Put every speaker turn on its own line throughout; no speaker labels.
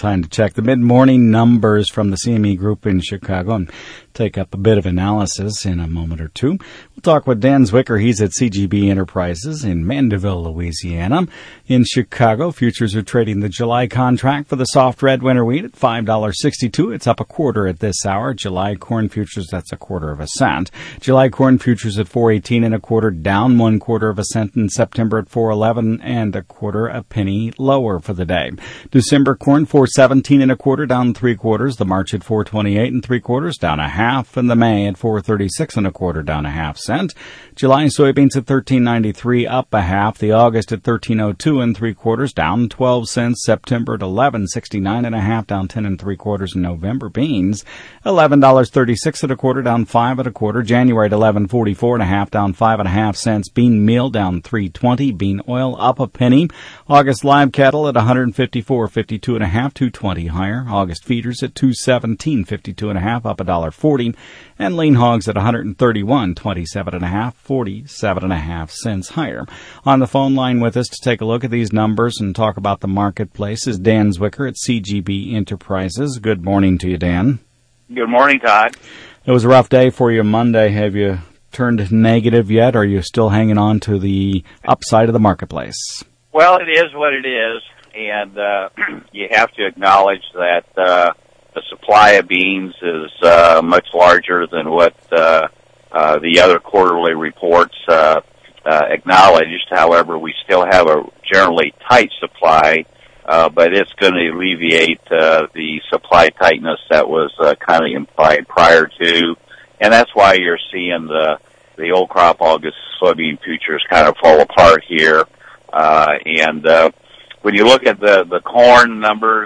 time to check the mid-morning numbers from the CME Group in Chicago and take up a bit of analysis in a moment or two. We'll talk with Dan Zwicker. He's at CGB Enterprises in Mandeville, Louisiana. In Chicago, futures are trading the July contract for the soft red winter wheat at $5.62. It's up a quarter at this hour. July corn futures, that's a quarter of a cent. July corn futures at $4.18 and a quarter, down 1/4 of a cent. In September at $4.11 and a quarter, a penny lower for the day. December corn $4.17 and a quarter, down 3/4. The March at $4.28 and 3/4, down a half, and the May at $4.36 and a quarter, down a half cent. July soybeans at $13.93, up a half. The August at $13.02 and 3/4, down 12 cents. September at $11.69 and a half, down 10 and 3/4. And November beans $11.36 and a quarter, down 5 and a quarter. January at $11.44 and a half, down 5 and a half cents. Bean meal down 3.20. Bean oil up a penny. August live cattle at 154.52 and a half, 2.20 higher. August feeders at 217.52 and a half, up $1.40. And lean hogs at 131.27 and a half, 47 and a half cents higher. On the phone line with us to take a look at these numbers and talk about the marketplace is Dan Zwicker at CGB Enterprises. Good morning to you, Dan.
Good morning, Todd.
It was a rough day for you Monday. Have you turned negative yet, or are you still hanging on to the upside of the marketplace?
Well, it is what it is, and you have to acknowledge that the supply of beans is much larger than what the other quarterly reports acknowledged. However, we still have a generally tight supply, but it's going to alleviate the supply tightness that was kind of implied prior to, and that's why you're seeing the old crop August soybean futures kind of fall apart here. And when you look at the corn numbers,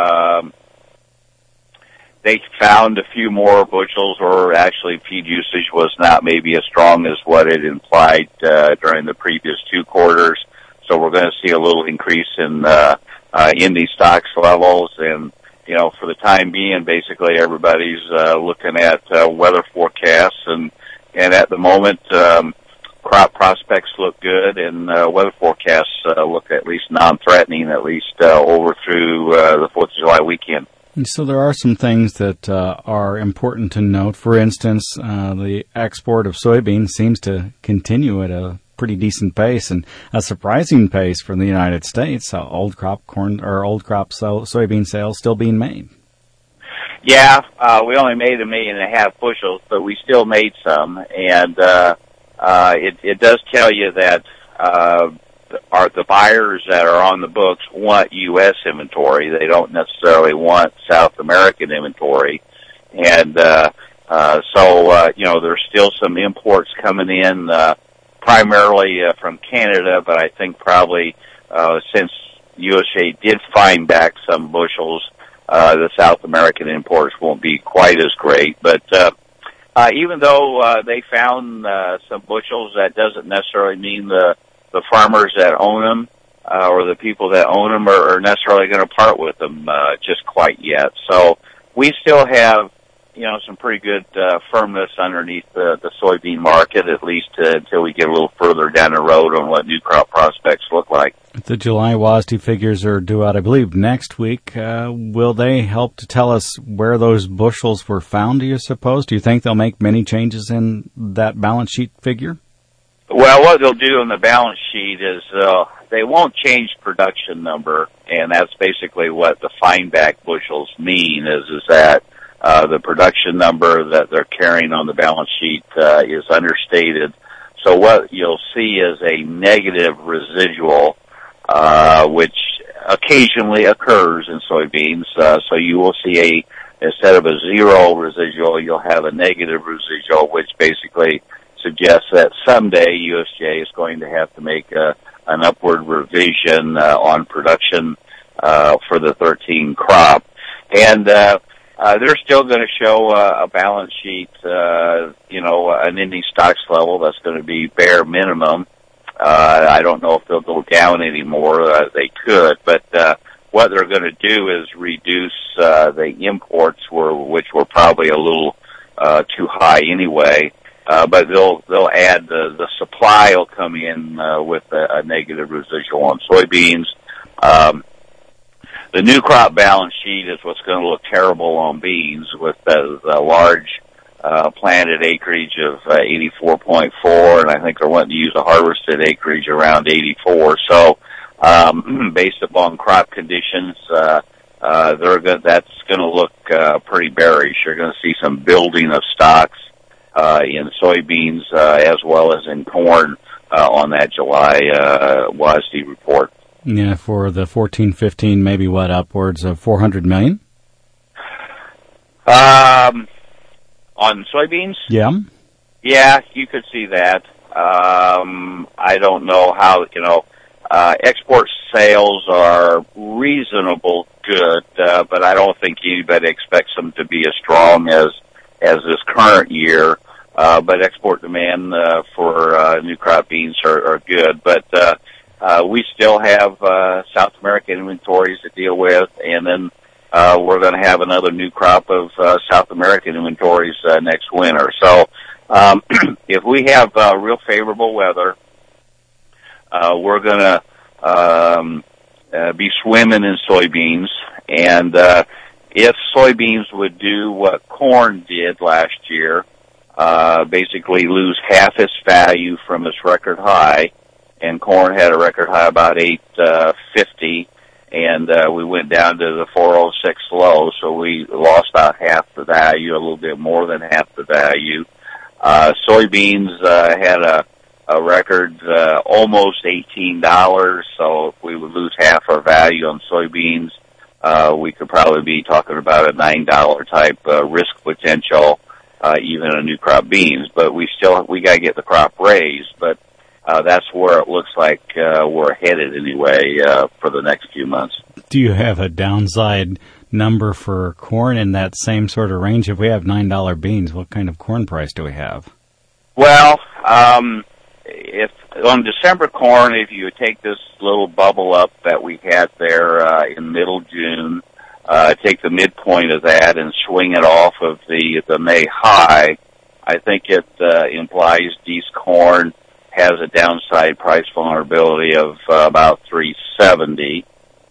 they found a few more bushels, or actually feed usage was not maybe as strong as what it implied during the previous 2 quarters. So we're going to see a little increase in these stocks levels, and for the time being, basically everybody's looking at weather forecasts, and at the moment, crop prospects look good, and weather forecasts look at least non-threatening, at least over through the 4th of July weekend.
And so there are some things that are important to note. For instance, the export of soybeans seems to continue at a pretty decent pace, and a surprising pace for the United States. Old crop corn or old crop soybean sales still being made.
Yeah, we only made 1.5 million bushels, but we still made some, and it does tell you that the buyers that are on the books want U.S. inventory. They don't necessarily want South American inventory, and so there's still some imports coming in, primarily from Canada, but I think probably since USDA did find back some bushels, the South American imports won't be quite as great. But even though they found some bushels, that doesn't necessarily mean the farmers that own them or the people that own them are necessarily going to part with them just quite yet. So we still have some pretty good firmness underneath the soybean market, at least until we get a little further down the road on what new crop prospects look like.
The July WASDE figures are due out, I believe, next week. Will they help to tell us where those bushels were found, do you suppose? Do you think they'll make many changes in that balance sheet figure?
Well, what they'll do on the balance sheet is they won't change production number, and that's basically what the find back bushels mean, is that the production number that they're carrying on the balance sheet is understated. So what you'll see is a negative residual, which occasionally occurs in soybeans. So you will see instead of a 0 residual, you'll have a negative residual, which basically suggests that someday USDA is going to have to make an upward revision on production for the 13 crop. And they're still going to show a balance sheet, an ending stocks level that's going to be bare minimum. I don't know if they'll go down anymore. They could, but what they're going to do is reduce the imports, which were probably a little too high anyway. But they'll add the supply will come in with a negative residual on soybeans. the new crop balance sheet is what's going to look terrible on beans with the large planted acreage of 84.4, and I think they're wanting to use a harvested acreage around 84. So, based upon crop conditions, that's going to look pretty bearish. You're going to see some building of stocks in soybeans as well as in corn on that July WASDE report.
Yeah, for the 14-15, maybe upwards of 400 million?
On soybeans?
Yeah.
Yeah, you could see that. I don't know how, export sales are reasonable good, but I don't think anybody expects them to be as strong as this current year. But export demand for new crop beans are good. But we still have South American inventories to deal with, and then we're going to have another new crop of South American inventories next winter. So if we have real favorable weather, we're going to be swimming in soybeans. And if soybeans would do what corn did last year, basically lose half its value from its record high, and corn had a record high about 850, and we went down to the 406 low, so we lost about half the value, a little bit more than half the value. Soybeans had a record almost $18, so if we would lose half our value on soybeans, we could probably be talking about a $9 type risk potential, even on new crop beans. But we got to get the crop raised, but that's where it looks like we're headed anyway for the next few months.
Do you have a downside number for corn in that same sort of range? If we have $9 beans, what kind of corn price do we have?
Well, if on December corn, if you take this little bubble up that we had there in middle June, take the midpoint of that and swing it off of the May high, I think it implies East corn has a downside price vulnerability of about 370.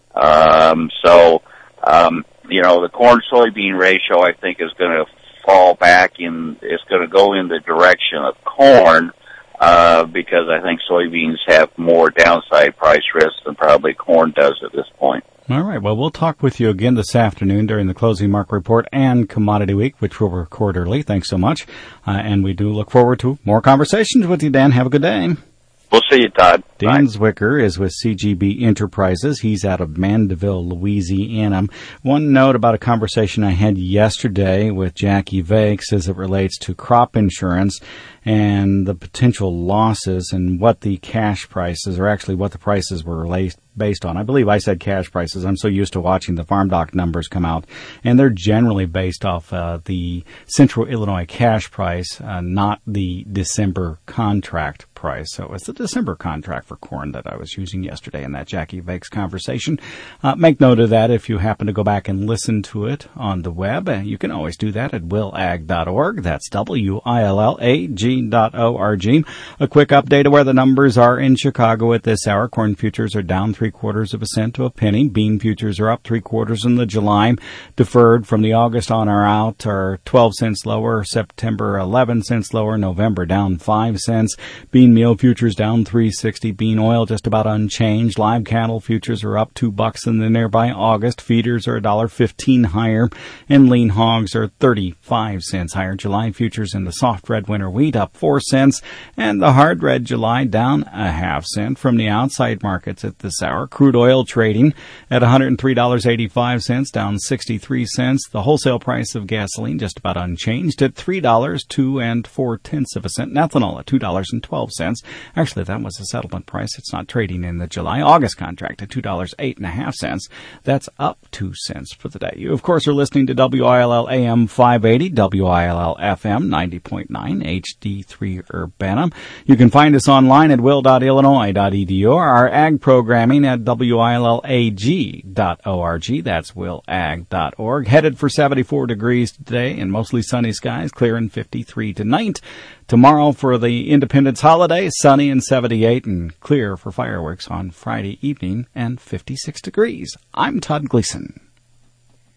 The corn-soybean ratio, I think, is going to fall back it's going to go in the direction of corn, because I think soybeans have more downside price risk than probably corn does at this point.
All right. Well, we'll talk with you again this afternoon during the closing market report and Commodity Week, which we'll record early. Thanks so much. And we do look forward to more conversations with you, Dan. Have a good day.
We'll see you, Todd.
Dan Zwicker is with CGB Enterprises. He's out of Mandeville, Louisiana. One note about a conversation I had yesterday with Jackie Vakes as it relates to crop insurance and the potential losses and what the cash prices, or actually what the prices were based on. I believe I said cash prices. I'm so used to watching the Farm Doc numbers come out, and they're generally based off the Central Illinois cash price, not the December contract price. So it's the December contract for corn that I was using yesterday in that Jackie Vakes conversation. Make note of that if you happen to go back and listen to it on the web. You can always do that at willag.org. That's WILLAG.org. A quick update of where the numbers are in Chicago at this hour. Corn futures are down 0.75 cents to a penny. Bean futures are up 0.75 in the July. Deferred from the August on or out are 12 cents lower. September 11 cents lower. November down 5 cents. Bean meal futures down 3.60. Bean oil just about unchanged. Live cattle futures are up $2 in the nearby August. Feeders are $1.15 higher, and lean hogs are 35 cents higher. July futures in the soft red winter wheat up 4 cents, and the hard red July down a half cent. From the outside markets at this hour, crude oil trading at $103.85, down 63 cents. The wholesale price of gasoline just about unchanged at $3.02 and ethanol at $2.12. Actually, that was the settlement price. It's not trading in the July August contract at $2.08. That's up 2 cents for the day. You, of course, are listening to WILL AM 580, WILL FM 90.9, HD3 Urbana. You can find us online at will.illinois.edu, our ag programming at willag.org. That's willag.org. Headed for 74 degrees today and mostly sunny skies, clear and 53 tonight. Tomorrow for the Independence holiday, holiday, sunny and 78 and clear for fireworks on Friday evening and 56 degrees. I'm Todd Gleason.